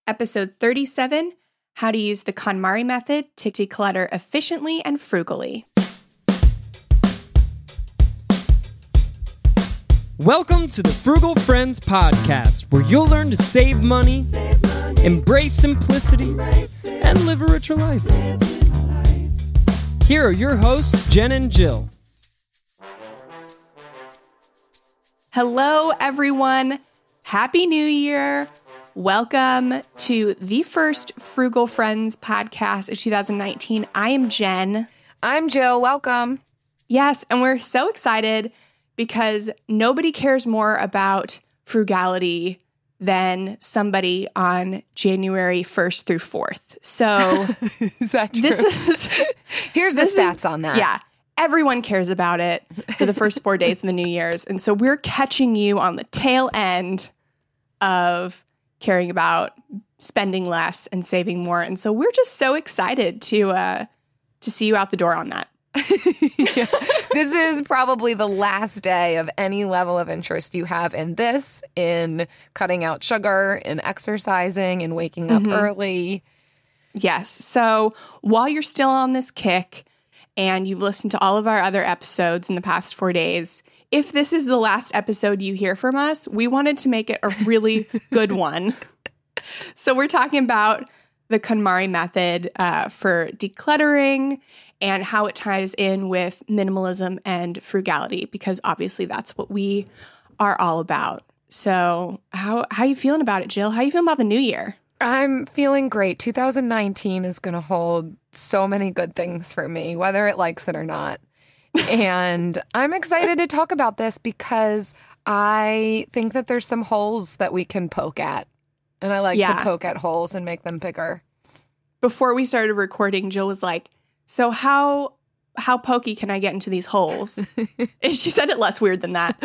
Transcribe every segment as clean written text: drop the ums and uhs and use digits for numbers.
Episode 37, How to Use the KonMari Method to Declutter Efficiently and Frugally. Welcome to the Frugal Friends Podcast, where you'll learn to save money, embrace simplicity, and live a richer life. Here are your hosts, Jen and Jill. Hello, everyone. Happy New Year. Welcome to the first Frugal Friends podcast of 2019. I am Jen. I'm Jill. Welcome. Yes, and we're so excited because nobody cares more about frugality than somebody on January 1st through 4th. So is that true? Here's the stats on that. Yeah. Everyone cares about it for the first 4 days of the New Year's. And so we're catching you on the tail end of caring about spending less and saving more. And so we're just so excited to see you out the door on that. Yeah. This is probably the last day of any level of interest you have in this, in cutting out sugar, in exercising, and waking up early. Yes. So while you're still on this kick and you've listened to all of our other episodes in the past 4 days, if this is the last episode you hear from us, we wanted to make it a really good one. So we're talking about the KonMari method for decluttering and how it ties in with minimalism and frugality, because obviously that's what we are all about. So how are you feeling about it, Jill? How are you feeling about the new year? I'm feeling great. 2019 is going to hold so many good things for me, whether it likes it or not. And I'm excited to talk about this because I think that there's some holes that we can poke at. And I like to poke at holes and make them bigger. Before we started recording, Jill was like, so how pokey can I get into these holes? And she said it less weird than that.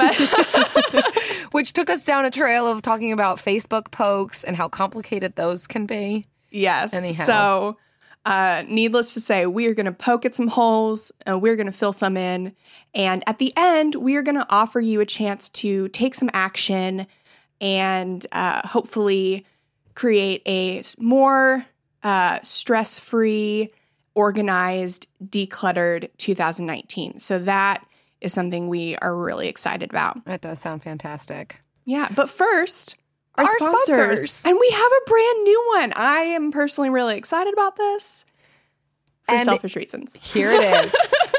But which took us down a trail of talking about Facebook pokes and how complicated those can be. Yes. Anyhow. So needless to say, we are going to poke at some holes. We're going to fill some in. And at the end, we are going to offer you a chance to take some action and hopefully create a more stress-free, organized, decluttered 2019. So that is something we are really excited about. That does sound fantastic. Yeah, but first, our sponsors. And we have a brand new one. I am personally really excited about this for selfish reasons. Here it is.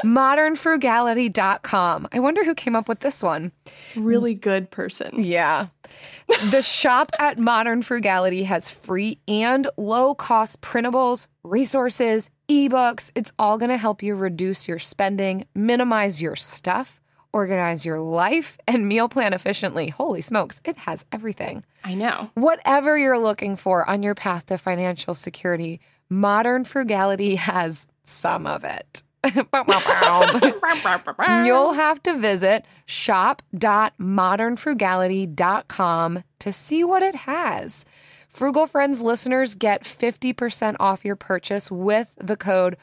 modernfrugality.com. I wonder who came up with this one. Really good person. Yeah. The shop at Modern Frugality has free and low-cost printables, resources, ebooks. It's all going to help you reduce your spending, minimize your stuff, organize your life, and meal plan efficiently. Holy smokes, it has everything. I know. Whatever you're looking for on your path to financial security, Modern Frugality has some of it. You'll have to visit shop.modernfrugality.com to see what it has. Frugal Friends listeners get 50% off your purchase with the code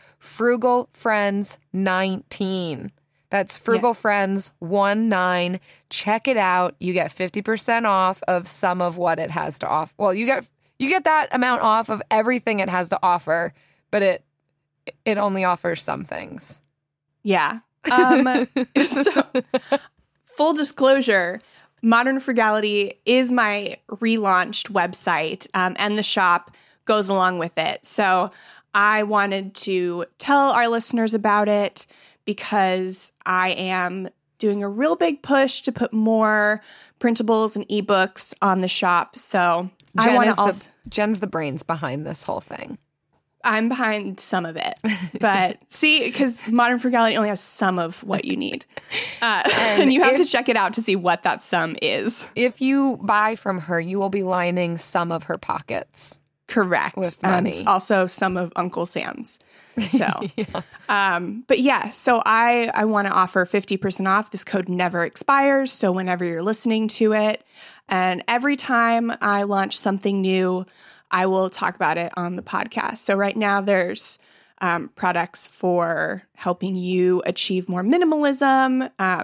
FrugalFriends19. That's FrugalFriends19. Check it out. You get 50% off of some of what it has to offer. Well, you get that amount off of everything it has to offer, but it only offers some things. Yeah. So, full disclosure, Modern Frugality is my relaunched website, and the shop goes along with it. So I wanted to tell our listeners about it because I am doing a real big push to put more printables and ebooks on the shop. So Jen's the brains behind this whole thing. I'm behind some of it, but see, because Modern Frugality only has some of what you need. And you have to check it out to see what that sum is. If you buy from her, you will be lining some of her pockets. Correct. With money. And also some of Uncle Sam's. So, but yeah, so I want to offer 50% off. This code never expires. So whenever you're listening to it, and every time I launch something new, I will talk about it on the podcast. So right now there's products for helping you achieve more minimalism,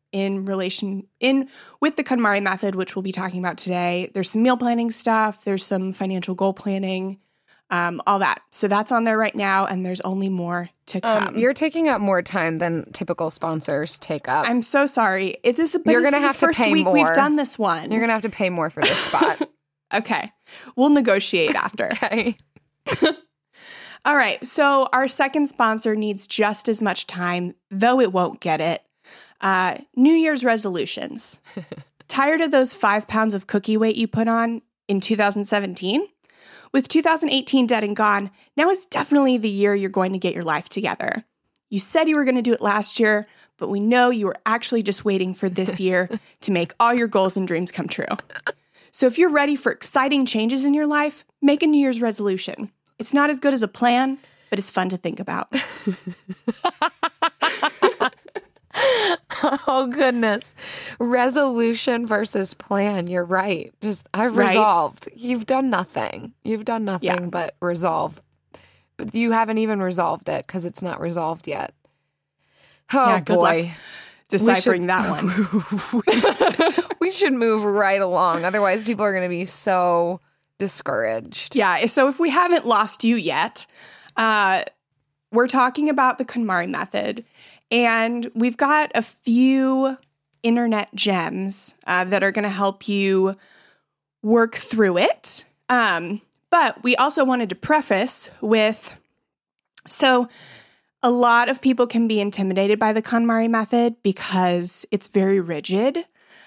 with the KonMari method, which we'll be talking about today. There's some meal planning stuff. There's some financial goal planning, all that. So that's on there right now, and there's only more to come. You're taking up more time than typical sponsors take up. I'm so sorry. You're going to have to pay more. We've done this one. You're going to have to pay more for this spot. Okay. We'll negotiate after. Okay. All right. So our second sponsor needs just as much time, though it won't get it. New Year's resolutions. Tired of those 5 pounds of cookie weight you put on in 2017? With 2018 dead and gone, now is definitely the year you're going to get your life together. You said you were going to do it last year, but we know you were actually just waiting for this year to make all your goals and dreams come true. So if you're ready for exciting changes in your life, make a New Year's resolution. It's not as good as a plan, but it's fun to think about. Oh, goodness. Resolution versus plan. You're right. I've Right. resolved. You've done nothing. You've done nothing but resolve. But you haven't even resolved it because it's not resolved yet. Oh, Yeah, good boy. luck deciphering that one. We should move right along. Otherwise, people are going to be so discouraged. Yeah, so if we haven't lost you yet, we're talking about the KonMari method, and we've got a few internet gems that are going to help you work through it. But we also wanted to preface with, so a lot of people can be intimidated by the KonMari method because it's very rigid.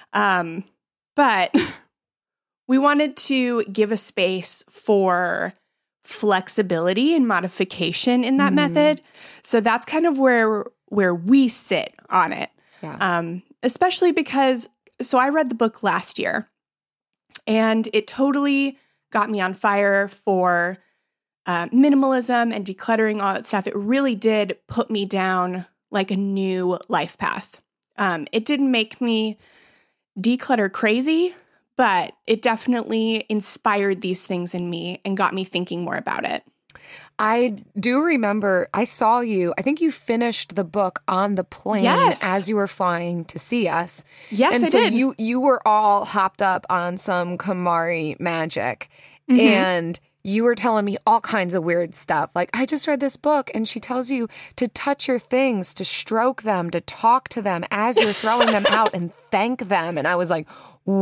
But we wanted to give a space for flexibility and modification in that method. So that's kind of where we sit on it. Yeah. Especially because, so I read the book last year, and it totally got me on fire for minimalism and decluttering, all that stuff. It really did put me down like a new life path. It didn't make me declutter crazy, but it definitely inspired these things in me and got me thinking more about it. I do remember I saw you. I think you finished the book on the plane as you were flying to see us. Yes, and I so did. You were all hopped up on some KonMari magic. And you were telling me all kinds of weird stuff. Like, I just read this book and she tells you to touch your things, to stroke them, to talk to them as you're throwing them out and thank them. And I was like,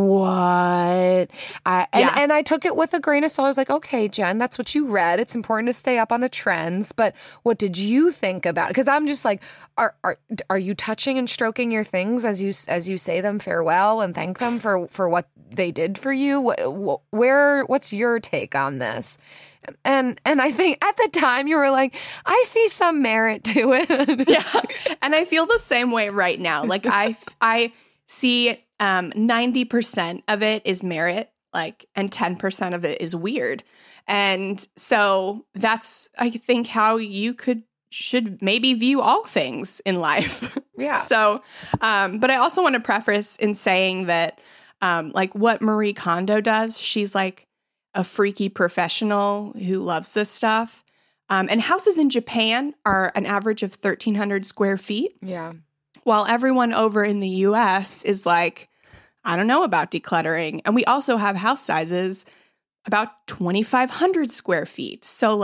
what? And I took it with a grain of salt. I was like, okay, Jen, that's what you read. It's important to stay up on the trends. But what did you think about it? Because I'm just like, are you touching and stroking your things as you say them farewell and thank them for what they did for you? What's your take on this? And I think at the time you were like, I see some merit to it. Yeah. And I feel the same way right now. Like I see 90% of it is merit, and 10% of it is weird. And so that's, I think, how you should maybe view all things in life. Yeah. So, but I also want to preface in saying that, what Marie Kondo does, she's like a freaky professional who loves this stuff. And houses in Japan are an average of 1,300 square feet. Yeah. While everyone over in the US is like, I don't know about decluttering. And we also have house sizes about 2,500 square feet. So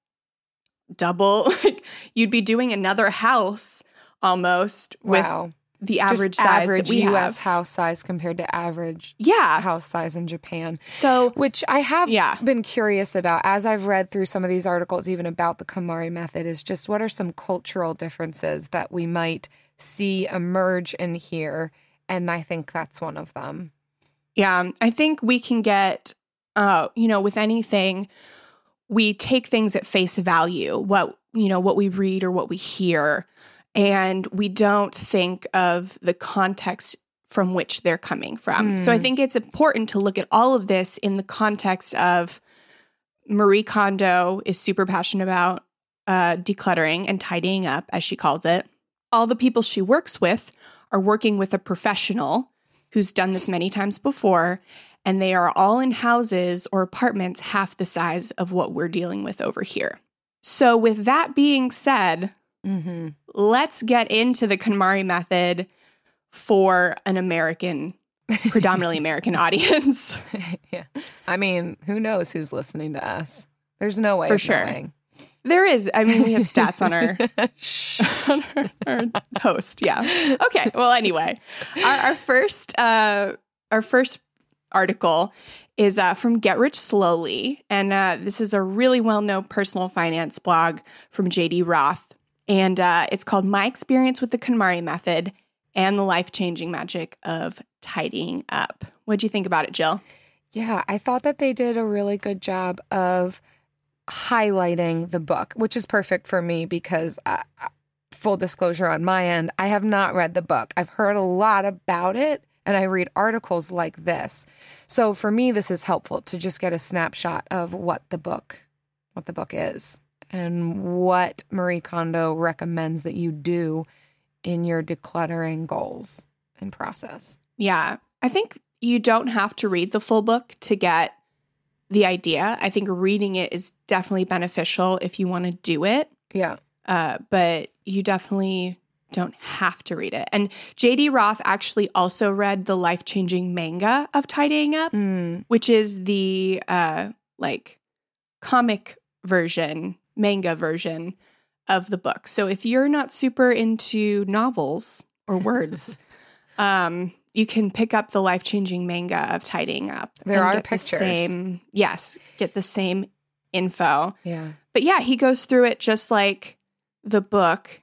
double, you'd be doing another house almost with the average just size average that we US have. house size compared to average house size in Japan. So, which I have been curious about as I've read through some of these articles, even about the KonMari method, is just what are some cultural differences that we might see emerge in here. And I think that's one of them. Yeah, I think we can get, with anything, we take things at face value, what we read or what we hear, and we don't think of the context from which they're coming from. So I think it's important to look at all of this in the context of Marie Kondo is super passionate about decluttering and tidying up, as she calls it. All the people she works with are working with a professional who's done this many times before, and they are all in houses or apartments half the size of what we're dealing with over here. So with that being said, let's get into the KonMari method for an predominantly American audience. Yeah. I mean, who knows who's listening to us? There's no way For of sure. knowing. There is. I mean, we have stats on our host. Yeah. Okay. Well, anyway, our first article is from Get Rich Slowly. And this is a really well-known personal finance blog from JD Roth. And it's called My Experience with the KonMari Method and the Life-Changing Magic of Tidying Up. What'd you think about it, Jill? Yeah, I thought that they did a really good job of highlighting the book, which is perfect for me because, full disclosure on my end, I have not read the book. I've heard a lot about it, and I read articles like this. So for me, this is helpful to just get a snapshot of what the book is and what Marie Kondo recommends that you do in your decluttering goals and process. Yeah, I think you don't have to read the full book to get the idea. I think reading it is definitely beneficial if you want to do it. Yeah. But you definitely don't have to read it. And JD Roth actually also read the life-changing manga of Tidying Up, which is the comic version, manga version of the book. So if you're not super into novels or words, you can pick up the life-changing manga of Tidying Up. There and are get pictures. Get the same info. Yeah. But yeah, he goes through it just like the book.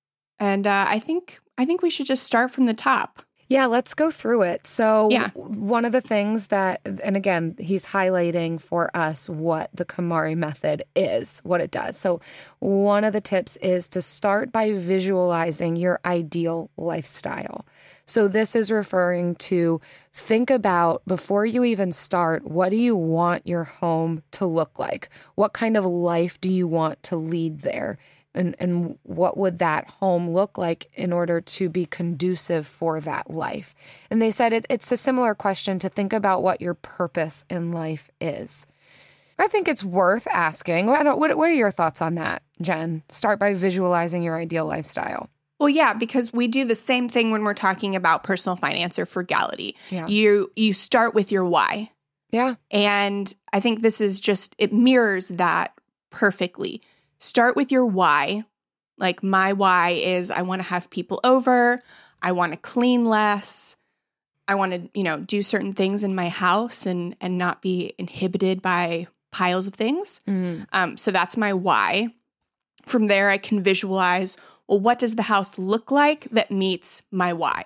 And I think we should just start from the top. Yeah, let's go through it. So Yeah. one of the things that, and again, he's highlighting for us what the KonMari method is, what it does. So one of the tips is to start by visualizing your ideal lifestyle. So this is referring to think about, before you even start, what do you want your home to look like? What kind of life do you want to lead there? And what would that home look like in order to be conducive for that life? And they said it's a similar question to think about what your purpose in life is. I think it's worth asking. What are your thoughts on that, Jen? Start by visualizing your ideal lifestyle. Well, yeah, because we do the same thing when we're talking about personal finance or frugality. Yeah. You start with your why. Yeah. And I think this is it mirrors that perfectly. Start with your why. Like my why is I want to have people over. I want to clean less. I want to, do certain things in my house and not be inhibited by piles of things. So that's my why. From there, I can visualize, well, what does the house look like that meets my why?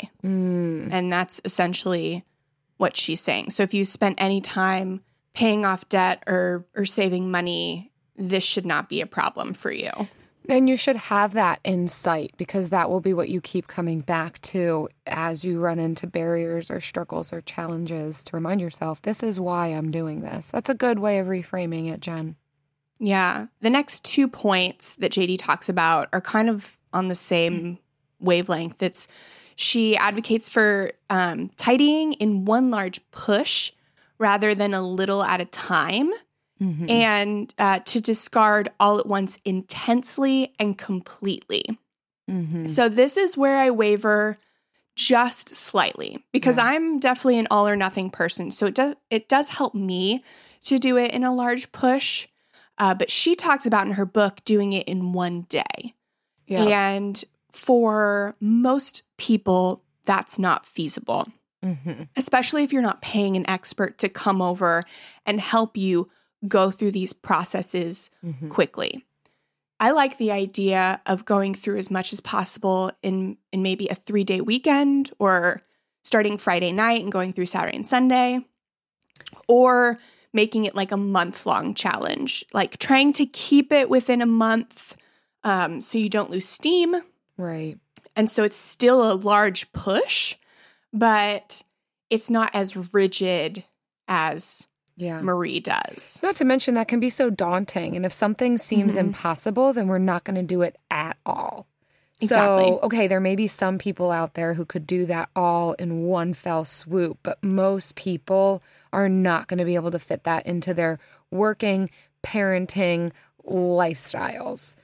And that's essentially what she's saying. So if you spent any time paying off debt or saving money, this should not be a problem for you. And you should have that in sight because that will be what you keep coming back to as you run into barriers or struggles or challenges to remind yourself, this is why I'm doing this. That's a good way of reframing it, Jen. Yeah. The next 2 points that JD talks about are kind of on the same wavelength. She advocates for tidying in one large push rather than a little at a time. And to discard all at once intensely and completely. So this is where I waver just slightly because I'm definitely an all or nothing person. So it does help me to do it in a large push. But she talks about in her book doing it in one day. Yeah. And for most people, that's not feasible, especially if you're not paying an expert to come over and help you go through these processes quickly. I like the idea of going through as much as possible in maybe a 3-day weekend or starting Friday night and going through Saturday and Sunday, or making it like a month-long challenge, like trying to keep it within a month so you don't lose steam. Right. And so it's still a large push, but it's not as rigid as Marie does. Not to mention that can be so daunting. And if something seems impossible, then we're not going to do it at all. Exactly. So, okay, there may be some people out there who could do that all in one fell swoop, but most people are not going to be able to fit that into their working, parenting lifestyles.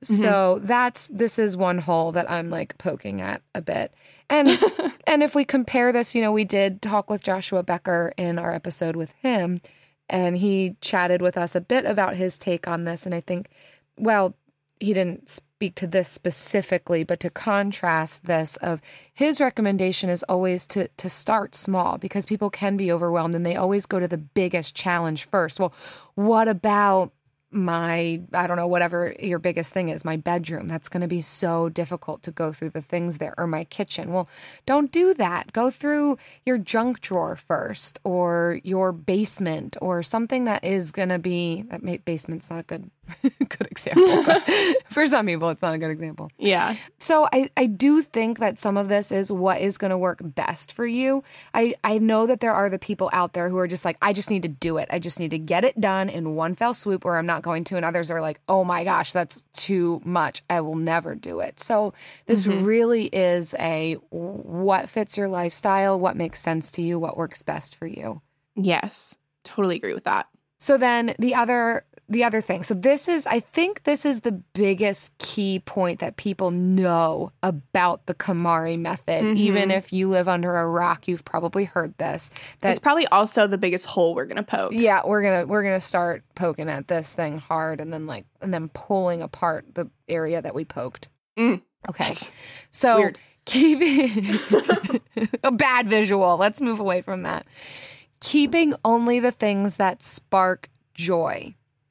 So this is one hole that I'm like poking at a bit. And and if we compare this, we did talk with Joshua Becker in our episode with him, and he chatted with us a bit about his take on this. And I think, well, he didn't speak to this specifically, but to contrast this, of his recommendation is always to start small, because people can be overwhelmed and they always go to the biggest challenge first. Well, what about my, I don't know, whatever your biggest thing is, my bedroom? That's going to be so difficult to go through the things there, or my kitchen. Well, don't do that. Go through your junk drawer first, or your basement, or something that is going to be, basement's not a good example, but for some people, it's not a good example. Yeah. So I do think that some of this is what is going to work best for you. I know that there are the people out there who are just like, I just need to do it. I just need to get it done in one fell swoop, or I'm not going to. And others are like, oh my gosh, that's too much. I will never do it. So this really is a what fits your lifestyle, what makes sense to you, what works best for you. Yes. Totally agree with that. So then the other thing. So I think this is the biggest key point that people know about the KonMari method. Even if you live under a rock, you've probably heard this. It's probably also the biggest hole we're going to poke. Yeah, we're going to start poking at this thing hard, and then pulling apart the area that we poked. Okay. So weird. Keeping a bad visual. Let's move away from that. Keeping only the things that spark joy.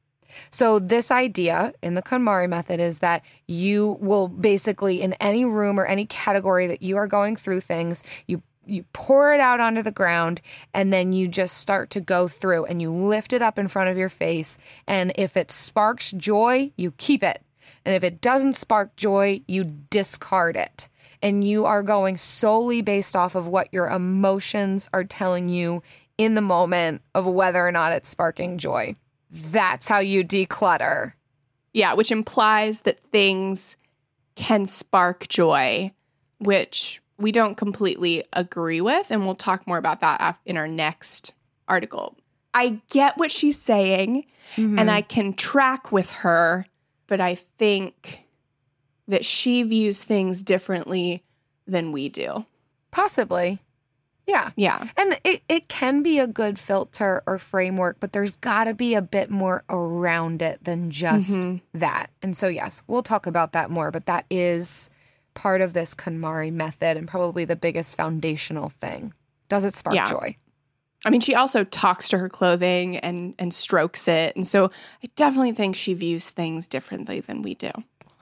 So this idea in the KonMari method is that you will basically, in any room or any category that you are going through things, you pour it out onto the ground, and then you just start to go through, and you lift it up in front of your face. And if it sparks joy, you keep it. And if it doesn't spark joy, you discard it. And you are going solely based off of what your emotions are telling you in the moment of whether or not it's sparking joy. That's how you declutter. Yeah, which implies that things can spark joy, which we don't completely agree with. And we'll talk more about that in our next article. I get what she's saying, and I can track with her, but I think that she views things differently than we do. Possibly. Yeah. Yeah. And it can be a good filter or framework, but there's got to be a bit more around it than just that. And so, yes, we'll talk about that more, but that is part of this KonMari method and probably the biggest foundational thing. Does it spark joy? I mean, she also talks to her clothing and strokes it. And so I definitely think she views things differently than we do.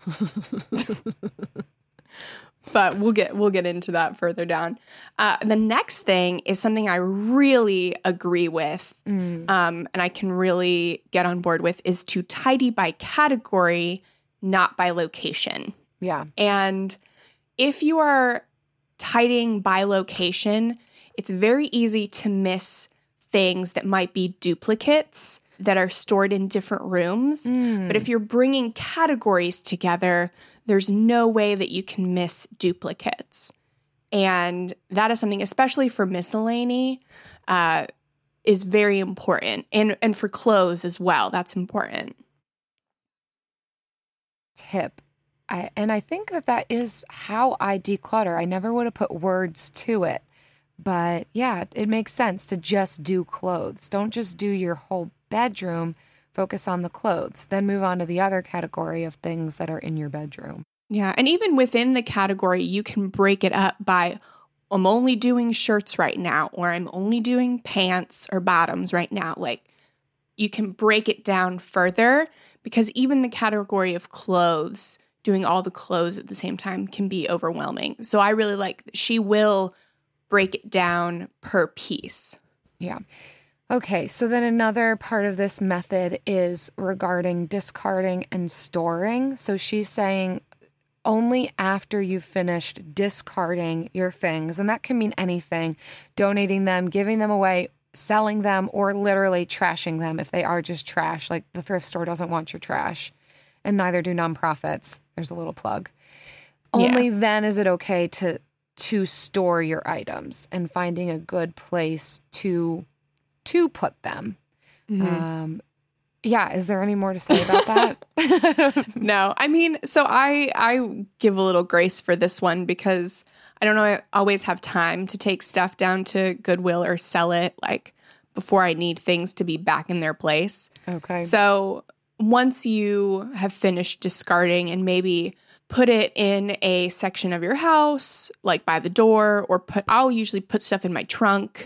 But we'll get into that further down. The next thing is something I really agree with, and I can really get on board with, is to tidy by category, not by location. Yeah. And if you are tidying by location, it's very easy to miss things that might be duplicates that are stored in different rooms. But if you're bringing categories together, there's no way that you can miss duplicates. And that is something, especially for miscellany, is very important. And for clothes as well, that's important. Tip. I think that is how I declutter. I never would have put words to it. But yeah, it makes sense to just do clothes. Don't just do your whole bedroom. Focus on the clothes, then move on to the other category of things that are in your bedroom. Yeah, and even within the category, you can break it up by, I'm only doing shirts right now, or I'm only doing pants or bottoms right now. Like, you can break it down further, because even the category of clothes, doing all the clothes at the same time, can be overwhelming. So I really like that she will break it down per piece. Yeah. Okay, so then another part of this method is regarding discarding and storing. So she's saying only after you've finished discarding your things, and that can mean anything, donating them, giving them away, selling them, or literally trashing them if they are just trash. Like the thrift store doesn't want your trash, and neither do nonprofits. There's a little plug. Only then is it okay to store your items, and finding a good place to put them. Yeah. Is there any more to say about that? No, I mean, so I give a little grace for this one because I don't know, I always have time to take stuff down to Goodwill or sell it like before I need things to be back in their place. Okay. So once you have finished discarding and maybe put it in a section of your house, like by the door, or I'll usually put stuff in my trunk.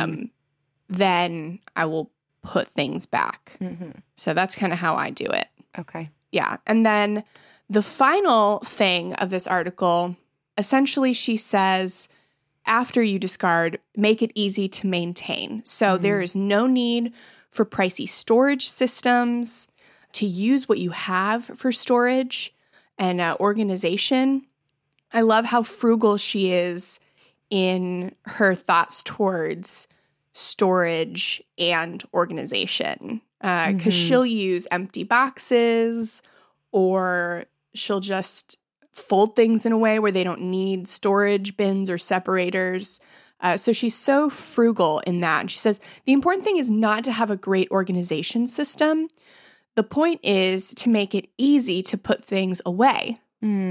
Then I will put things back. So that's kind of how I do it. Okay. Yeah. And then the final thing of this article, essentially she says, after you discard, make it easy to maintain. So there is no need for pricey storage systems, to use what you have for storage and organization. I love how frugal she is in her thoughts towards storage and organization, because she'll use empty boxes, or she'll just fold things in a way where they don't need storage bins or separators. So she's so frugal in that. And she says, the important thing is not to have a great organization system. The point is to make it easy to put things away.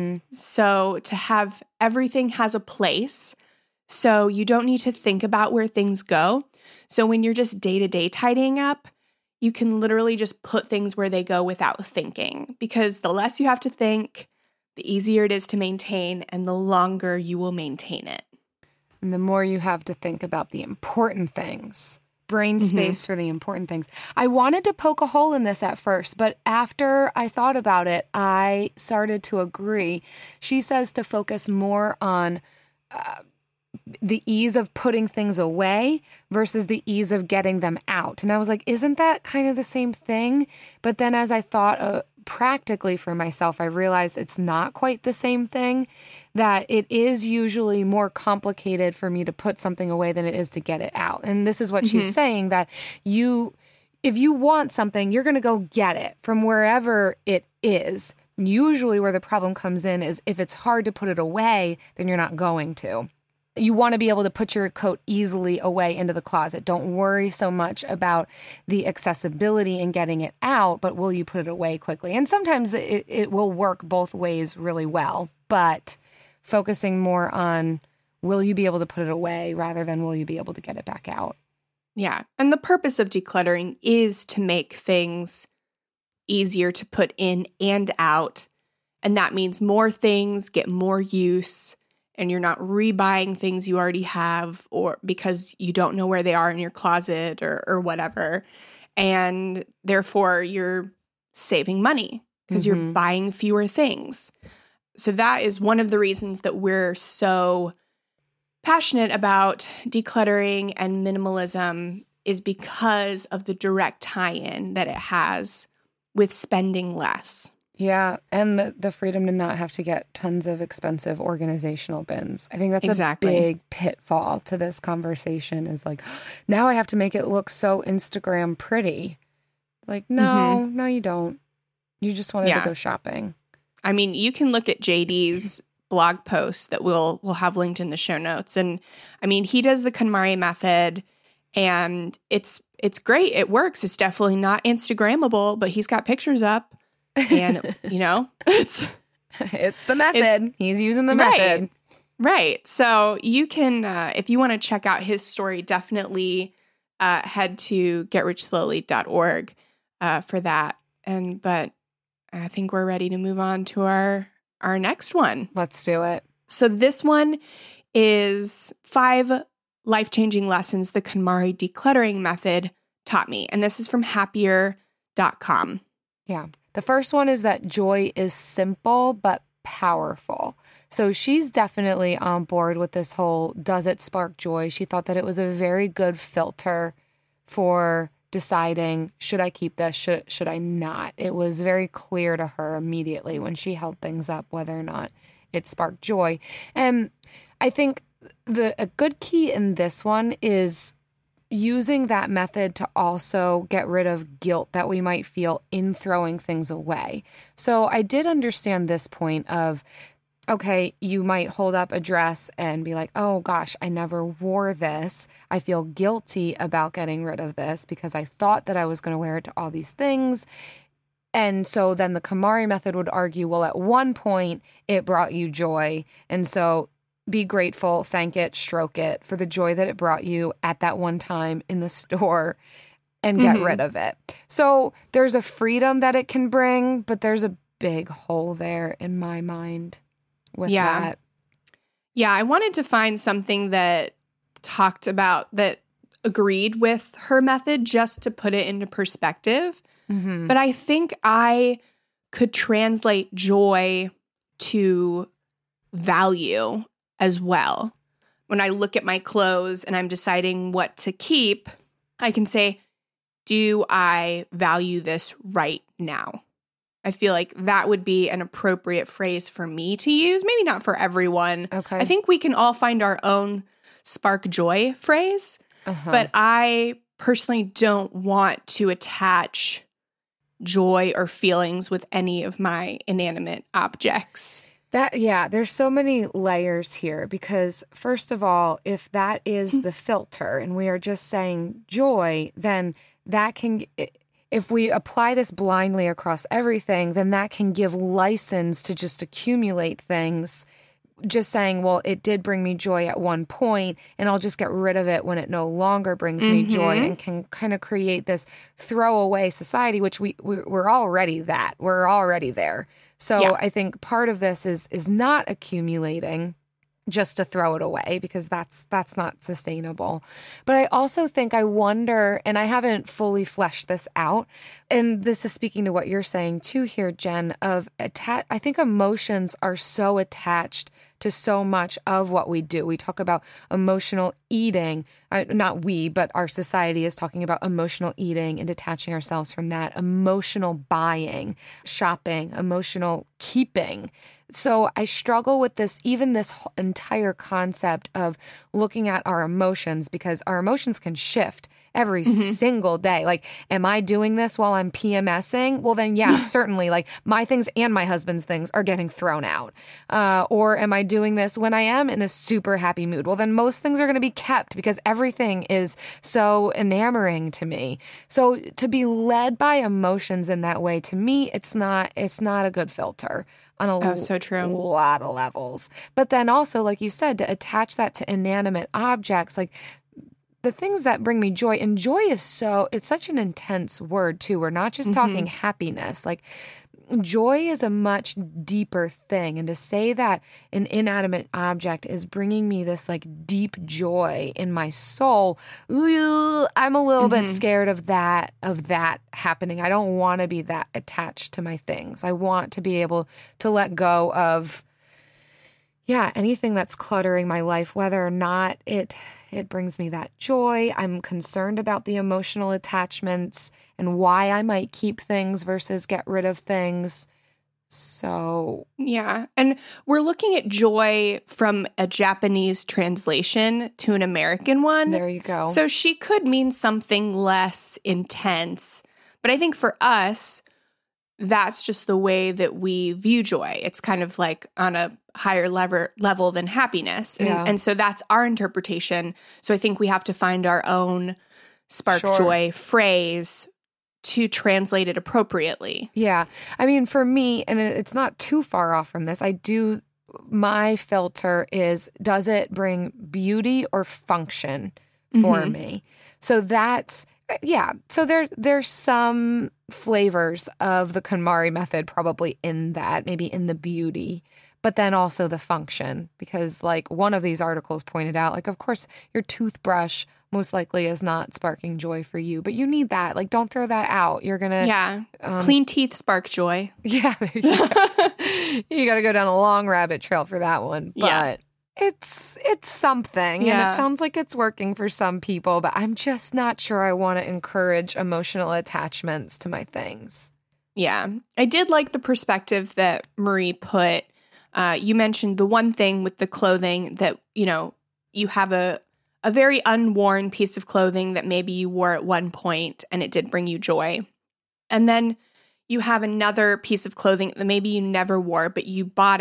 So to have everything has a place, so you don't need to think about where things go. So when you're just day-to-day tidying up, you can literally just put things where they go without thinking, because the less you have to think, the easier it is to maintain, and the longer you will maintain it. And the more you have to think about the important things, brain space for the important things. I wanted to poke a hole in this at first, but after I thought about it, I started to agree. She says to focus more on the ease of putting things away versus the ease of getting them out. And I was like, isn't that kind of the same thing? But then as I thought practically for myself, I realized it's not quite the same thing, that it is usually more complicated for me to put something away than it is to get it out. And this is what she's saying, that if you want something, you're going to go get it from wherever it is. Usually where the problem comes in is if it's hard to put it away, then you're not going to. You want to be able to put your coat easily away into the closet. Don't worry so much about the accessibility in getting it out, but will you put it away quickly? And sometimes it will work both ways really well, but focusing more on will you be able to put it away rather than will you be able to get it back out? Yeah. And the purpose of decluttering is to make things easier to put in and out. And that means more things get more use, and you're not rebuying things you already have, or because you don't know where they are in your closet or whatever. And therefore, you're saving money because you're buying fewer things. So that is one of the reasons that we're so passionate about decluttering and minimalism, is because of the direct tie-in that it has with spending less. Yeah, and the freedom to not have to get tons of expensive organizational bins. I think that's a big pitfall to this conversation, is like, now I have to make it look so Instagram pretty. Like, no, you don't. You just wanted to go shopping. I mean, you can look at JD's blog post that we'll have linked in the show notes. And I mean, he does the KonMari method, and it's great. It works. It's definitely not Instagrammable, but he's got pictures up. And, you know, it's the method. He's using the method. Right. So you can, if you want to check out his story, definitely head to getrichslowly.org for that. But I think we're ready to move on to our next one. Let's do it. So this one is 5 life-changing lessons the KonMari decluttering method taught me. And this is from happier.com. Yeah. The first one is that joy is simple but powerful. So she's definitely on board with this whole, does it spark joy? She thought that it was a very good filter for deciding, should I keep this, should I not? It was very clear to her immediately when she held things up whether or not it sparked joy. And I think a good key in this one is using that method to also get rid of guilt that we might feel in throwing things away. So I did understand this point of okay, you might hold up a dress and be like, oh gosh, I never wore this. I feel guilty about getting rid of this because I thought that I was going to wear it to all these things. And so then the KonMari method would argue, well, at one point it brought you joy. And so be grateful, thank it, stroke it for the joy that it brought you at that one time in the store and get rid of it. So there's a freedom that it can bring, but there's a big hole there in my mind with that. Yeah, I wanted to find something that talked about, that agreed with her method, just to put it into perspective. But I think I could translate joy to value as well. When I look at my clothes and I'm deciding what to keep, I can say, do I value this right now? I feel like that would be an appropriate phrase for me to use. Maybe not for everyone. Okay. I think we can all find our own spark joy phrase, but I personally don't want to attach joy or feelings with any of my inanimate objects. There's so many layers here because, first of all, if that is the filter and we are just saying joy, then that can, if we apply this blindly across everything, then that can give license to just accumulate things. Just saying, well, it did bring me joy at one point, and I'll just get rid of it when it no longer brings me joy, and can kind of create this throwaway society, which we're already that. We're already there. So I think part of this is not accumulating just to throw it away, because that's not sustainable. But I also think, I wonder, and I haven't fully fleshed this out, and this is speaking to what you're saying too here, Jen, of I think emotions are so attached to so much of what we do. We talk about emotional eating, not we, but our society is talking about emotional eating and detaching ourselves from that, emotional buying, shopping, emotional keeping. So I struggle with this, even this entire concept of looking at our emotions, because our emotions can shift every single day. Like, am I doing this while I'm PMSing? Well, then, yeah, certainly. Like, my things and my husband's things are getting thrown out. Or am I doing this when I am in a super happy mood? Well, then most things are going to be kept because everything is so enamoring to me. So to be led by emotions in that way, to me, it's not a good filter on a so true. lot of levels. But then also, like you said, to attach that to inanimate objects, like the things that bring me joy, and joy is it's such an intense word too. We're not just talking happiness. Like, joy is a much deeper thing. And to say that an inanimate object is bringing me this like deep joy in my soul, I'm a little bit scared of that happening. I don't want to be that attached to my things. I want to be able to let go of anything that's cluttering my life, whether or not it brings me that joy. I'm concerned about the emotional attachments and why I might keep things versus get rid of things. So, yeah. And we're looking at joy from a Japanese translation to an American one. There you go. So she could mean something less intense. But I think for us, that's just the way that we view joy. It's kind of like on a higher level than happiness. And so that's our interpretation. So I think we have to find our own spark joy phrase to translate it appropriately. Yeah. I mean, for me, and it's not too far off from this, my filter is, does it bring beauty or function for me? So that's, so there's some flavors of the KonMari method probably in that, maybe in the beauty, but then also the function, because like one of these articles pointed out, like, of course, your toothbrush most likely is not sparking joy for you, but you need that. Like, don't throw that out. You're going to... clean teeth spark joy. Yeah. You got to go down a long rabbit trail for that one. But it's something, and it sounds like it's working for some people, but I'm just not sure I want to encourage emotional attachments to my things. Yeah. I did like the perspective that Marie put. You mentioned the one thing with the clothing that, you have a very unworn piece of clothing that maybe you wore at one point and it did bring you joy. And then you have another piece of clothing that maybe you never wore, but you bought it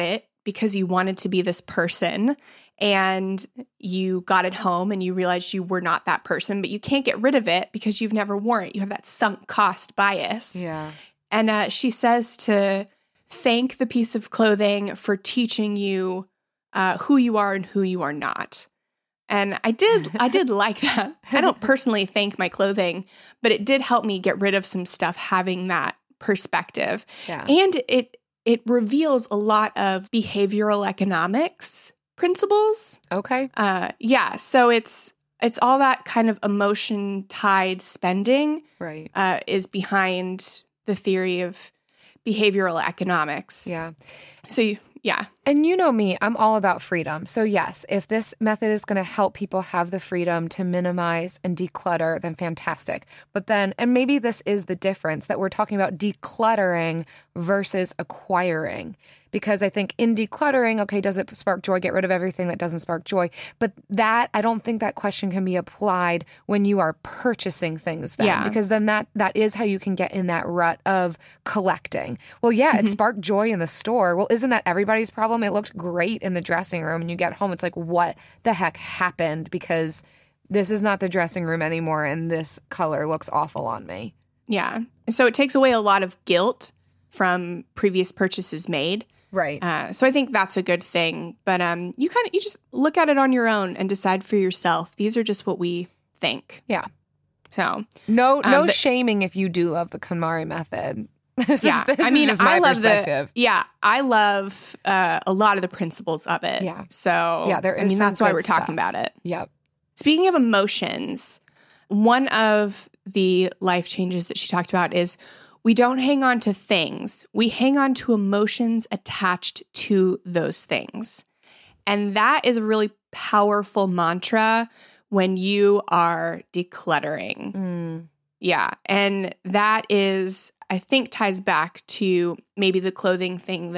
because you wanted to be this person and you got it home and you realized you were not that person, but you can't get rid of it because you've never worn it. You have that sunk cost bias. Yeah. And she says to thank the piece of clothing for teaching you who you are and who you are not. And I did like that. I don't personally thank my clothing, but it did help me get rid of some stuff having that perspective. Yeah. And it reveals a lot of behavioral economics principles. Okay. Yeah. So it's all that kind of emotion-tied spending Right. is behind the theory of behavioral economics. Yeah. So yeah. And you know me, I'm all about freedom. So yes, if this method is going to help people have the freedom to minimize and declutter, then fantastic. But then, and maybe this is the difference that we're talking about decluttering versus acquiring. Because I think in decluttering, okay, does it spark joy? Get rid of everything that doesn't spark joy. But I don't think that question can be applied when you are purchasing things then. Yeah. Because then that is how you can get in that rut of collecting. Well, yeah, it sparked joy in the store. Well, isn't that everybody's problem? It looked great in the dressing room and you get home, it's like, what the heck happened? Because this is not the dressing room anymore and this color looks awful on me. Yeah. So it takes away a lot of guilt from previous purchases made. Right. So I think that's a good thing. But you just look at it on your own and decide for yourself. These are just what we think. Yeah. So no shaming if you do love the KonMari method. This is just my I love perspective. I love a lot of the principles of it. Yeah. So Yeah, there is some that's why good we're talking stuff. about it. Yep. Speaking of emotions, one of the life changes that she talked about is we don't hang on to things. We hang on to emotions attached to those things. And that is a really powerful mantra when you are decluttering. Mm. Yeah. And that is, I think, ties back to maybe both clothing things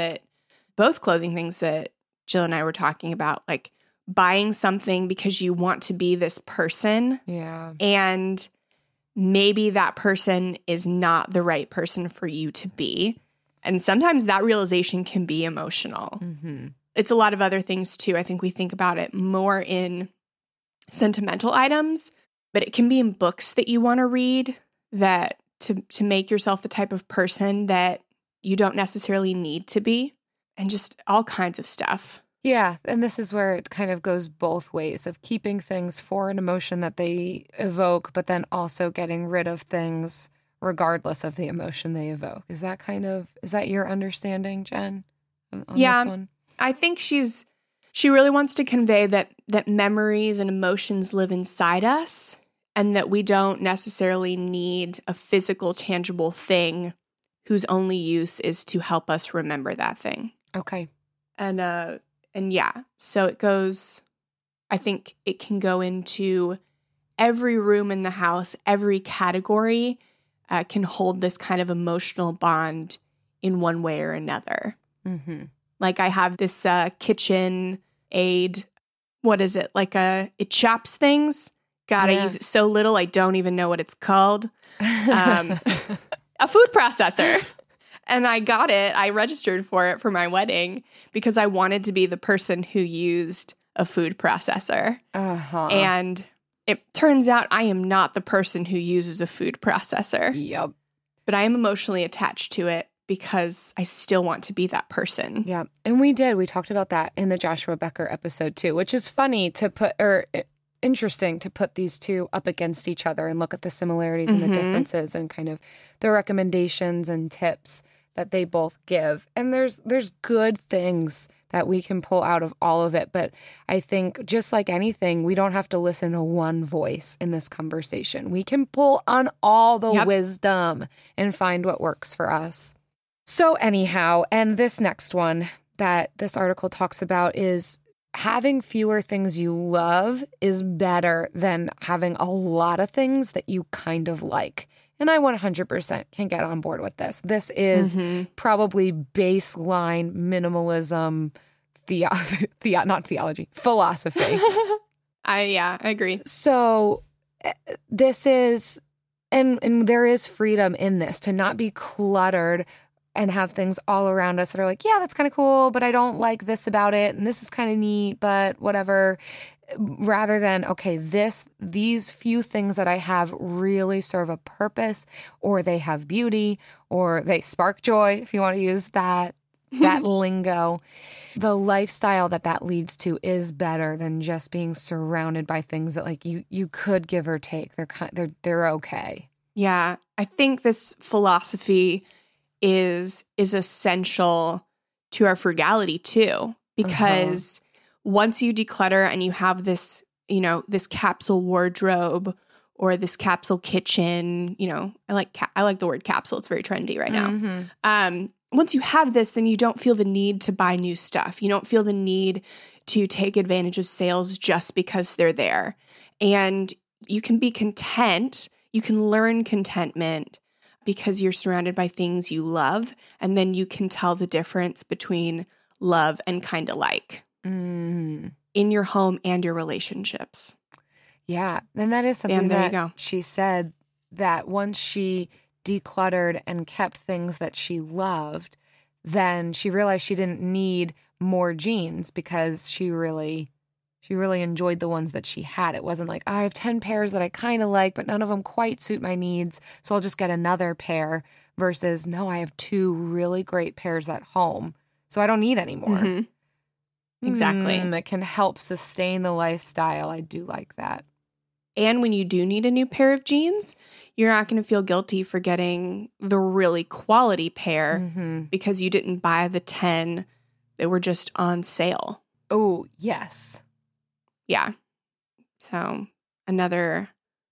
that Jill and I were talking about, like buying something because you want to be this person. Yeah. And maybe that person is not the right person for you to be. And sometimes that realization can be emotional. Mm-hmm. It's a lot of other things too. I think we think about it more in sentimental items, but it can be in books that you want to read that to make yourself the type of person that you don't necessarily need to be, and just all kinds of stuff. Yeah, and this is where it kind of goes both ways of keeping things for an emotion that they evoke, but then also getting rid of things regardless of the emotion they evoke. Is that your understanding, Jen? On yeah, this one? I think she really wants to convey that memories and emotions live inside us, and that we don't necessarily need a physical, tangible thing whose only use is to help us remember that thing. Okay. And yeah, so it goes, I think it can go into every room in the house, every category can hold this kind of emotional bond in one way or another. Mm-hmm. Like I have this kitchen aid, what is it? Like it chops things. God, I use it so little, I don't even know what it's called. A food processor. And I got it. I registered for it for my wedding because I wanted to be the person who used a food processor. Uh-huh. And it turns out I am not the person who uses a food processor. Yep. But I am emotionally attached to it because I still want to be that person. Yeah. And we talked about that in the Joshua Becker episode too, which is funny to put, or interesting to put these two up against each other and look at the similarities and the differences and kind of the recommendations and tips that they both give. And there's good things that we can pull out of all of it. But I think just like anything, we don't have to listen to one voice in this conversation. We can pull on all the wisdom and find what works for us. So anyhow, and this next one that this article talks about is having fewer things you love is better than having a lot of things that you kind of like. And I 100% can get on board with this. This is probably baseline minimalism, not theology, philosophy. I agree. So this is, and there is freedom in this to not be cluttered and have things all around us that are like, yeah, that's kind of cool, but I don't like this about it. And this is kind of neat, but whatever. Rather than, okay, these few things that I have really serve a purpose, or they have beauty, or they spark joy, if you want to use that lingo. The lifestyle that leads to is better than just being surrounded by things that like you could give or take. They're okay. Yeah, I think this philosophy is essential to our frugality too, because once you declutter and you have this, this capsule wardrobe or this capsule kitchen, I like the word capsule. It's very trendy right now. Once you have this, then you don't feel the need to buy new stuff. You don't feel the need to take advantage of sales just because they're there. And you can be content. You can learn contentment because you're surrounded by things you love. And then you can tell the difference between love and kind of like in your home and your relationships. Yeah. And that is something there you that go. She said that once she decluttered and kept things that she loved, then she realized she didn't need more jeans because she really enjoyed the ones that she had. It wasn't like, I have 10 pairs that I kind of like, but none of them quite suit my needs, so I'll just get another pair, versus, no, I have 2 really great pairs at home, so I don't need any more. Exactly. It can help sustain the lifestyle. I do like that. And when you do need a new pair of jeans, you're not going to feel guilty for getting the really quality pair because you didn't buy the 10 that were just on sale. Oh, yes. Yeah. So another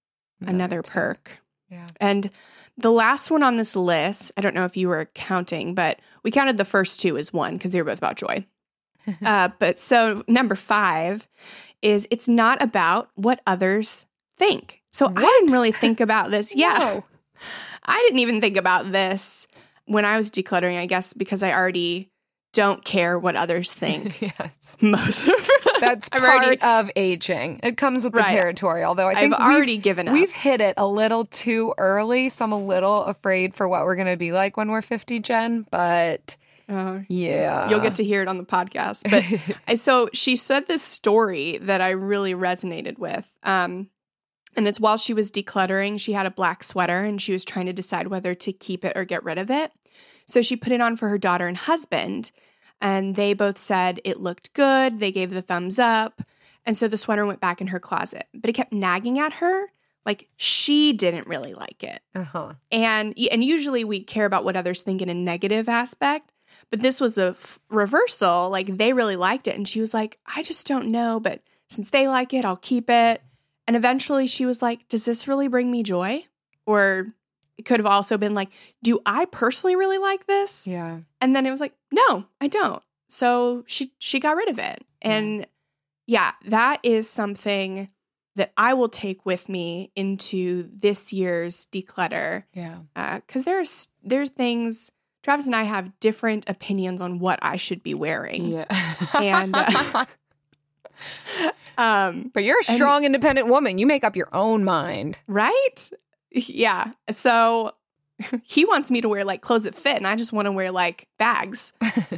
perk. Yeah. And the last one on this list, I don't know if you were counting, but we counted the first 2 as one because they were both about joy. But so number 5 is it's not about what others think. So I didn't really think about this. Yeah. No. I didn't even think about this when I was decluttering, I guess, because I already don't care what others think. Yes. That's part of aging. It comes with the territory, although I think I've already given up. We've hit it a little too early, so I'm a little afraid for what we're going to be like when we're 50, Jen, but yeah. You'll get to hear it on the podcast. But so she said this story that I really resonated with. And it's while she was decluttering, she had a black sweater and she was trying to decide whether to keep it or get rid of it. So she put it on for her daughter and husband, and they both said it looked good. They gave the thumbs up. And so the sweater went back in her closet, but it kept nagging at her. Like she didn't really like it. And usually we care about what others think in a negative aspect, but this was a reversal. Like they really liked it. And she was like, I just don't know, but since they like it, I'll keep it. And eventually she was like, does this really bring me joy? Or it could have also been like, do I personally really like this? Yeah. And then it was like, no, I don't. So she got rid of it. And yeah, that is something that I will take with me into this year's declutter. Yeah. Because there are things, Travis and I have different opinions on what I should be wearing. Yeah. And but you're a strong, independent woman. You make up your own mind. Right? Yeah. So he wants me to wear like clothes that fit, and I just want to wear like bags.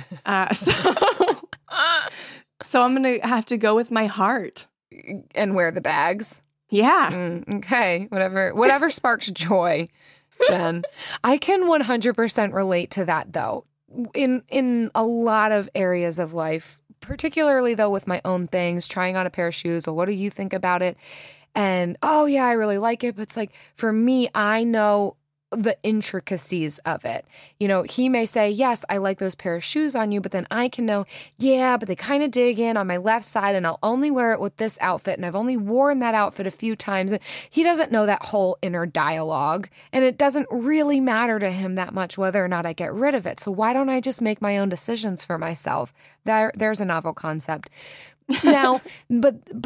So I'm going to have to go with my heart. And wear the bags. Yeah. Okay. Whatever sparks joy, Jen. I can 100% relate to that, though. In a lot of areas of life, particularly, though, with my own things, trying on a pair of shoes, or what do you think about it? And, oh, yeah, I really like it. But it's like, for me, I know the intricacies of it. You know, he may say, yes, I like those pair of shoes on you, but then I can know, yeah, but they kind of dig in on my left side, and I'll only wear it with this outfit, and I've only worn that outfit a few times. And he doesn't know that whole inner dialogue, and it doesn't really matter to him that much whether or not I get rid of it. So why don't I just make my own decisions for myself? There's a novel concept. Now, but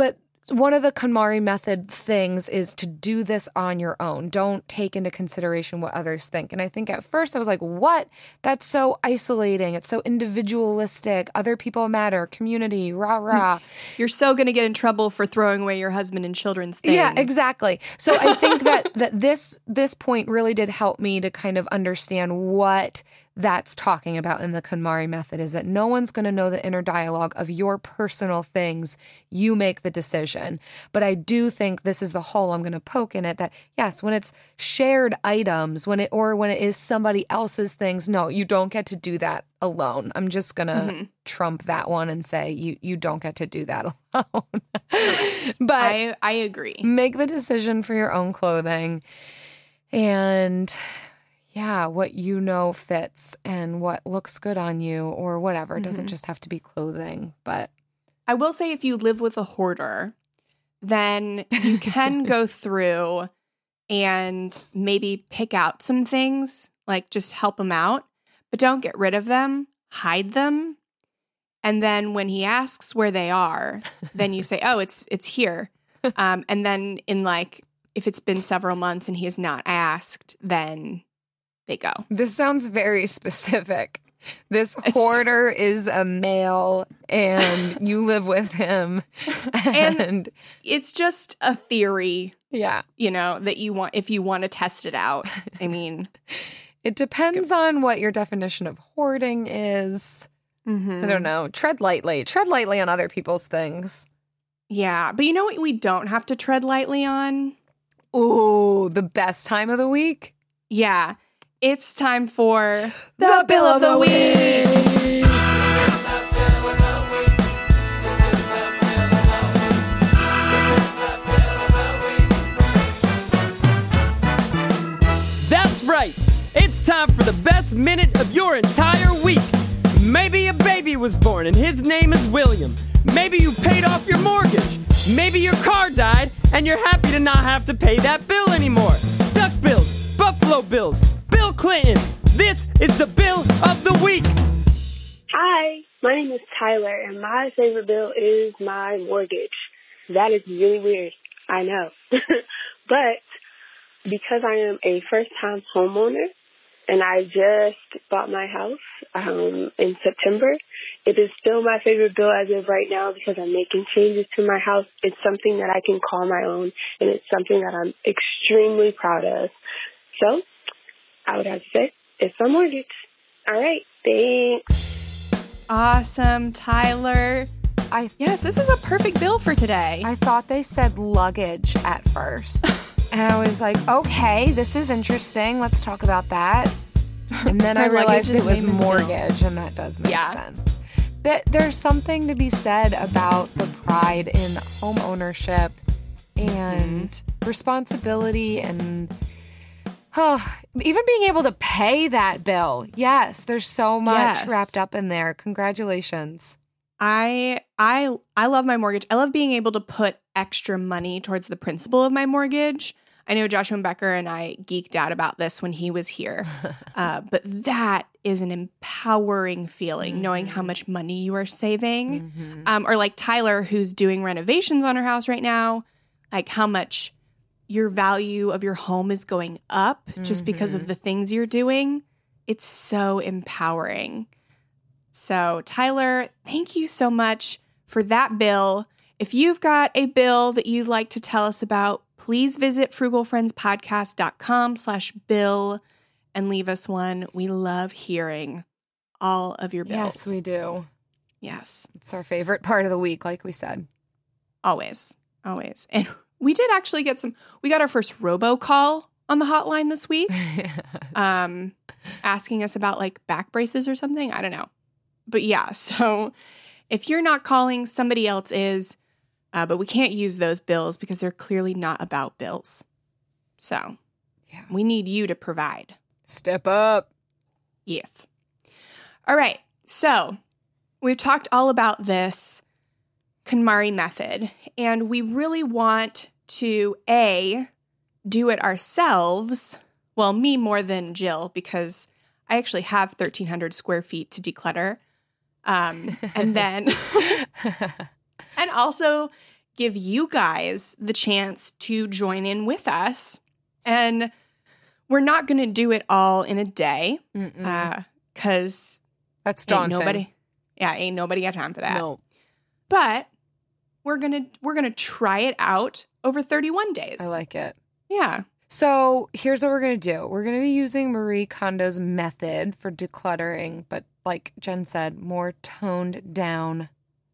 one of the KonMari method things is to do this on your own. Don't take into consideration what others think. And I think at first I was like, what? That's so isolating. It's so individualistic. Other people matter. Community, rah, rah. You're so going to get in trouble for throwing away your husband and children's things. Yeah, exactly. So I think that this point really did help me to kind of understand what that's talking about in the KonMari method, is that no one's going to know the inner dialogue of your personal things. You make the decision. But I do think this is the hole I'm going to poke in it, that yes, when it's shared items, when it is somebody else's things, no, you don't get to do that alone. I'm just going to trump that one and say you don't get to do that alone. But I agree. Make the decision for your own clothing, and yeah, what you know fits and what looks good on you or whatever. It doesn't just have to be clothing. But I will say, if you live with a hoarder, then you can go through and maybe pick out some things, like just help them out, but don't get rid of them, hide them. And then when he asks where they are, then you say, oh, it's here. And then if it's been several months and he has not asked, then they go. This sounds very specific. This hoarder is a male and you live with him. And it's just a theory. Yeah. That you want, if you want to test it out. I mean, it depends on what your definition of hoarding is. I don't know. Tread lightly. Tread lightly on other people's things. Yeah. But you know what we don't have to tread lightly on? Ooh, the best time of the week? Yeah. It's time for the Bill of the Week. That's right. It's time for the best minute of your entire week. Maybe a baby was born and his name is William. Maybe you paid off your mortgage. Maybe your car died and you're happy to not have to pay that bill anymore. Duck bills, Buffalo Bills, Bill Clinton. This is the Bill of the Week. Hi, my name is Tyler, and my favorite bill is my mortgage. That is really weird, I know. But because I am a first-time homeowner, and I just bought my house in September, it is still my favorite bill as of right now because I'm making changes to my house. It's something that I can call my own, and it's something that I'm extremely proud of. So I would have to say it's my mortgage. All right, thanks. Awesome, Tyler. Yes, this is a perfect bill for today. I thought they said luggage at first. And I was like, okay, this is interesting. Let's talk about that. And then I realized it was mortgage, and that does make sense. There's something to be said about the pride in home ownership and responsibility and even being able to pay that bill. Yes, there's so much wrapped up in there. Congratulations. I love my mortgage. I love being able to put extra money towards the principal of my mortgage. I know Joshua Becker and I geeked out about this when he was here. But that is an empowering feeling, knowing how much money you are saving. Or like Tyler, who's doing renovations on her house right now, like how much your value of your home is going up just because of the things you're doing. It's so empowering. So Tyler, thank you so much for that bill. If you've got a bill that you'd like to tell us about, please visit frugalfriendspodcast.com/bill and leave us one. We love hearing all of your bills. Yes, we do. Yes. It's our favorite part of the week, like we said. Always. Always. And we did actually we got our first robocall on the hotline this week, asking us about like back braces or something. I don't know. But yeah, so if you're not calling, somebody else is. But we can't use those bills because they're clearly not about bills. So we need you to provide. Step up. Yes. All right. So we've talked all about this KonMari method, and we really want to, do it ourselves. Well, me more than Jill, because I actually have 1,300 square feet to declutter. And then... And also give you guys the chance to join in with us. And we're not going to do it all in a day because that's daunting. Ain't nobody got time for that. No. But we're gonna try it out over 31 days. I like it. Yeah. So here's what we're going to do. We're going to be using Marie Kondo's method for decluttering, but like Jen said, more toned down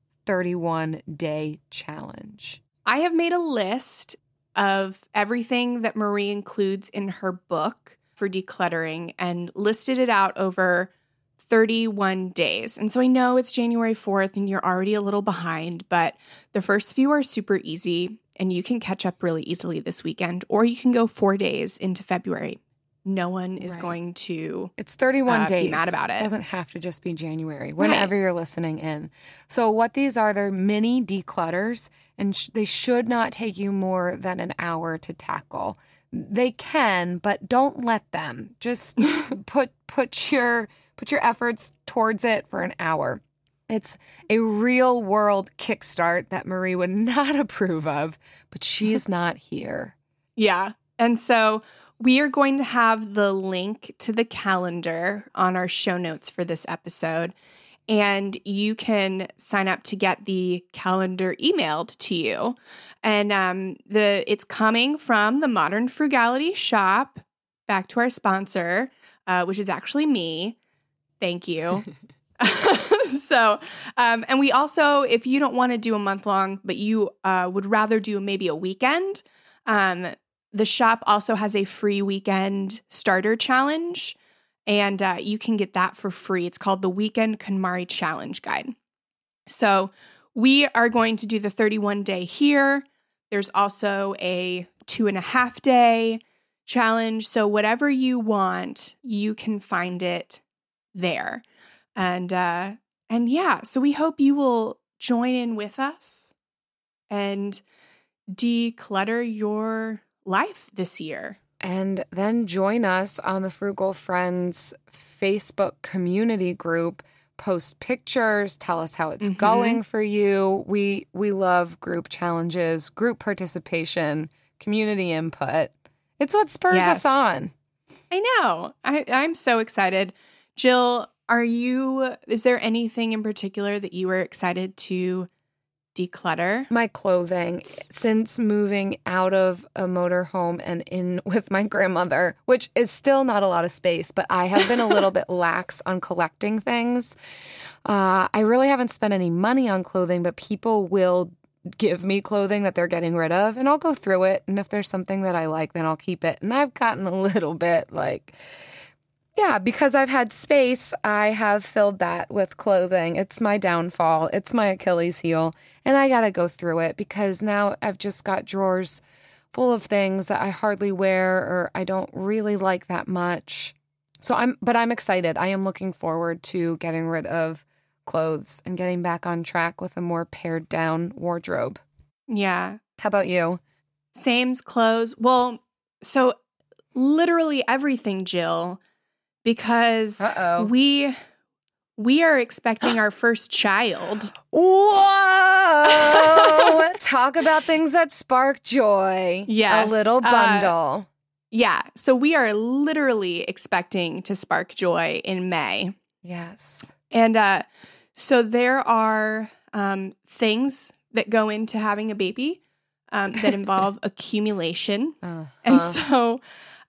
31-day challenge. I have made a list of everything that Marie includes in her book for decluttering and listed it out over 31 days. And so I know it's January 4th and you're already a little behind, but the first few are super easy and you can catch up really easily this weekend, or you can go 4 days into February. No one is going to It's 31 days. Be mad about it. It doesn't have to just be January, whenever you're listening in. So what these are, they're mini declutters, and they should not take you more than an hour to tackle. They can, but don't let them. Just put your efforts towards it for an hour. It's a real world kickstart that Marie would not approve of, but she's not here. Yeah. And so we are going to have the link to the calendar on our show notes for this episode, and you can sign up to get the calendar emailed to you. And it's coming from the Modern Frugality Shop, back to our sponsor, which is actually me. Thank you. So, and we also, if you don't want to do a month long, but you would rather do maybe a weekend, the shop also has a free weekend starter challenge, and you can get that for free. It's called the Weekend KonMari Challenge Guide. So we are going to do the 31-day here. There's also a 2.5-day challenge. So whatever you want, you can find it there. And yeah, so we hope you will join in with us and declutter your life this year. And then join us on the Frugal Friends Facebook community group. Post pictures, tell us how it's going for you. We love group challenges, group participation, community input. It's what spurs us on. I know. I'm so excited. Jill, is there anything in particular that you were excited to declutter? My clothing. Since moving out of a motorhome and in with my grandmother, which is still not a lot of space, but I have been a little bit lax on collecting things. I really haven't spent any money on clothing, but people will give me clothing that they're getting rid of, and I'll go through it. And if there's something that I like, then I'll keep it. And I've gotten a little bit because I've had space, I have filled that with clothing. It's my downfall. It's my Achilles heel. And I got to go through it because now I've just got drawers full of things that I hardly wear or I don't really like that much. So I'm excited. I am looking forward to getting rid of clothes and getting back on track with a more pared down wardrobe. Yeah. How about you? Same's clothes. Well, so literally everything, Jill. Because we are expecting our first child. Whoa! Talk about things that spark joy. Yes. A little bundle. Yeah. So we are literally expecting to spark joy in May. Yes. And so there are things that go into having a baby that involve accumulation. And so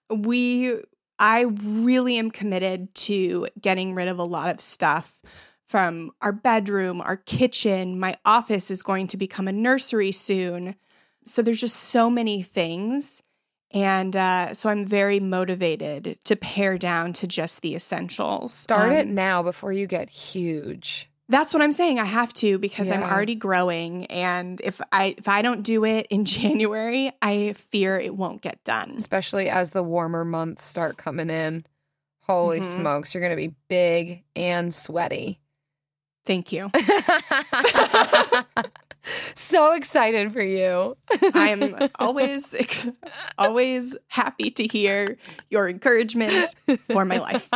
I really am committed to getting rid of a lot of stuff from our bedroom, our kitchen. My office is going to become a nursery soon. So there's just so many things. And so I'm very motivated to pare down to just the essentials. Start it now before you get huge. That's what I'm saying. I have to because I'm already growing. And if I don't do it in January, I fear it won't get done. Especially as the warmer months start coming in. Holy smokes, you're going to be big and sweaty. Thank you. So excited for you. I'm always happy to hear your encouragement for my life.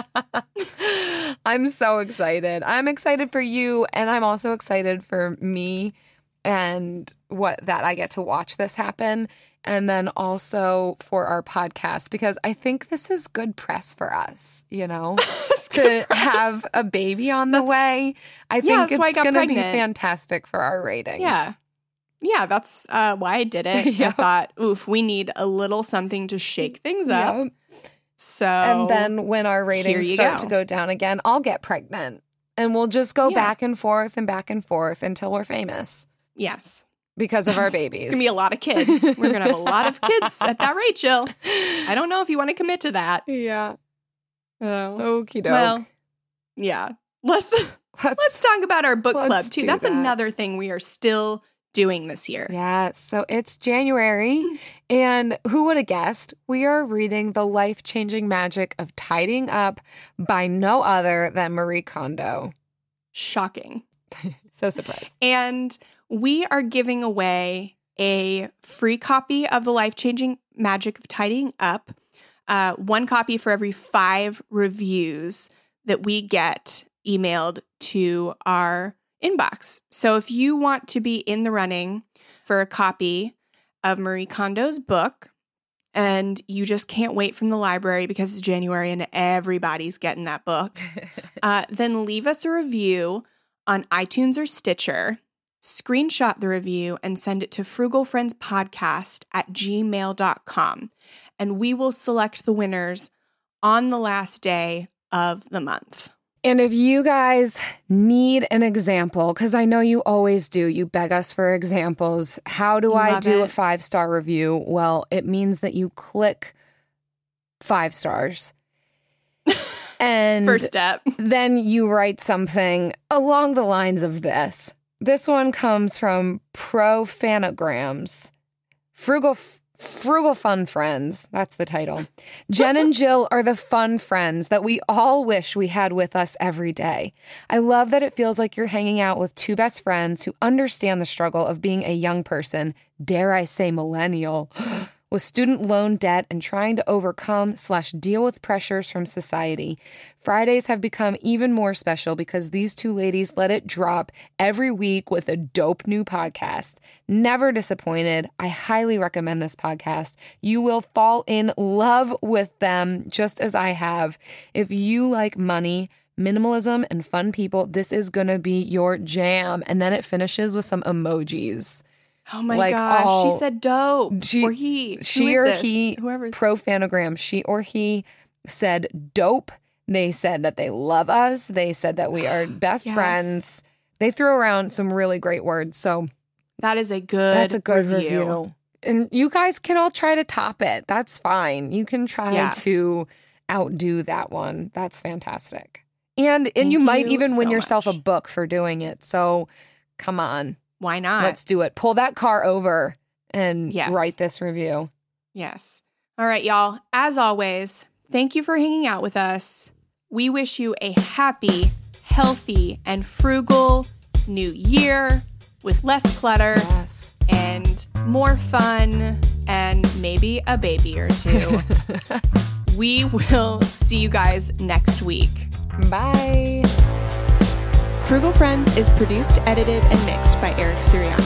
I'm so excited. I'm excited for you, and I'm also excited for me and that I get to watch this happen. And then also for our podcast, because I think this is good press for us, to have a baby on the way. I think it's going to be fantastic for our ratings. Yeah. Yeah, that's why I did it. Yep. I thought, oof, we need a little something to shake things up. Yep. So, and then when our ratings start to go down again, I'll get pregnant. And we'll just go back and forth until we're famous. Yes. Because of our babies. It's going to be a lot of kids. We're going to have a lot of kids at that rate, Jill. I don't know if you want to commit to that. Yeah. Okie doke. Well, yeah. Let's talk about our book club, too. That's another thing we are still doing this year. Yeah. So it's January. And who would have guessed? We are reading The Life-Changing Magic of Tidying Up by no other than Marie Kondo. Shocking. So surprised. And we are giving away a free copy of The Life-Changing Magic of Tidying Up, one copy for every 5 reviews that we get emailed to our inbox. So if you want to be in the running for a copy of Marie Kondo's book, and you just can't wait from the library because it's January and everybody's getting that book, then leave us a review on iTunes or Stitcher, screenshot the review, and send it to frugalfriendspodcast@gmail.com. And we will select the winners on the last day of the month. And if you guys need an example, because I know you always do, you beg us for examples. How do I do a 5-star review? Well, it means that you click 5 stars. And first step. Then you write something along the lines of this. This one comes from Profanograms. Frugal Fun Friends. That's the title. Jen and Jill are the fun friends that we all wish we had with us every day. I love that it feels like you're hanging out with 2 best friends who understand the struggle of being a young person, dare I say millennial, with student loan debt and trying to overcome/deal with pressures from society. Fridays have become even more special because these 2 ladies let it drop every week with a dope new podcast. Never disappointed. I highly recommend this podcast. You will fall in love with them just as I have. If you like money, minimalism, and fun people, this is going to be your jam. And then it finishes with some emojis. Oh my gosh, she said dope. She or he whoever. Profanogram, she or he said dope. They said that they love us. They said that we are best friends. They threw around some really great words. So that's a good review. And you guys can all try to top it. That's fine. You can try to outdo that one. That's fantastic. And you might even win yourself a book for doing it. So come on. Why not? Let's do it. Pull that car over and write this review. Yes. All right, y'all. As always, thank you for hanging out with us. We wish you a happy, healthy, and frugal new year with less clutter and more fun and maybe a baby or 2. We will see you guys next week. Bye. Frugal Friends is produced, edited, and mixed by Eric Sirianni.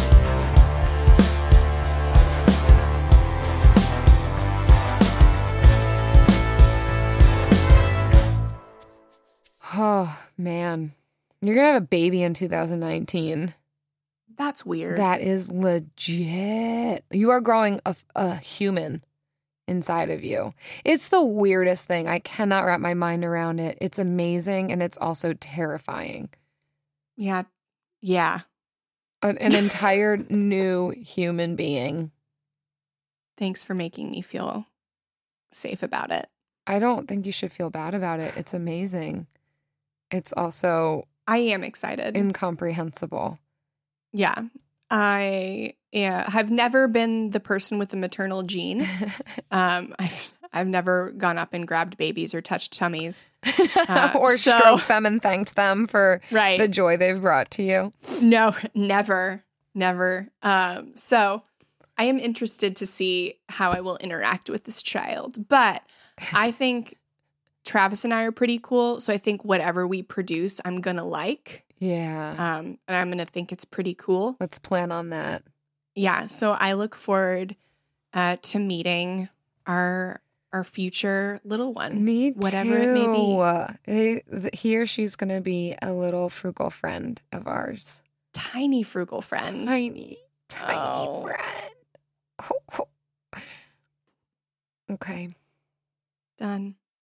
Oh, man. You're going to have a baby in 2019. That's weird. That is legit. You are growing a human inside of you. It's the weirdest thing. I cannot wrap my mind around it. It's amazing, and it's also terrifying. Yeah. Yeah. An entire new human being. Thanks for making me feel safe about it. I don't think you should feel bad about it. It's amazing. It's also... I am excited. Incomprehensible. Yeah. I have never been the person with the maternal gene. I've never gone up and grabbed babies or touched tummies. Or stroked them and thanked them for the joy they've brought to you. No, never. So I am interested to see how I will interact with this child. But I think Travis and I are pretty cool. So I think whatever we produce, I'm going to like. Yeah. And I'm going to think it's pretty cool. Let's plan on that. Yeah. So I look forward to meeting our future little one. Me too. Whatever it may be. He or she's going to be a little frugal friend of ours. Tiny frugal friend. Tiny Oh. friend. Okay. Done.